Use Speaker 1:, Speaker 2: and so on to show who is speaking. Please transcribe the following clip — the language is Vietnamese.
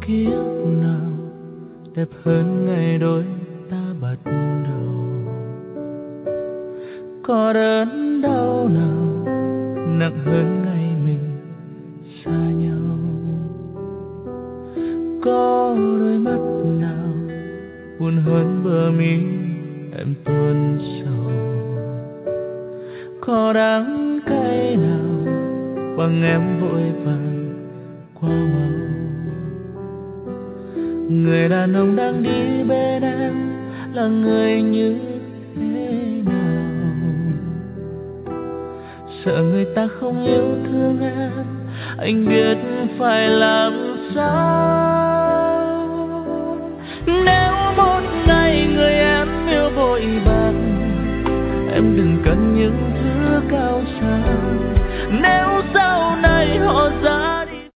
Speaker 1: ký ức nào đẹp hơn ngày đôi ta bắt đầu? Có đớn đau nào nặng hơn ngày mình xa nhau? Có đôi mắt nào buồn hơn bờ mi em tuôn sầu? Có đắng cay nào bằng em vội vàng qua mau? Người đàn ông đang đi bên em là người như thế nào? Sợ người ta không yêu thương em, anh biết phải làm sao?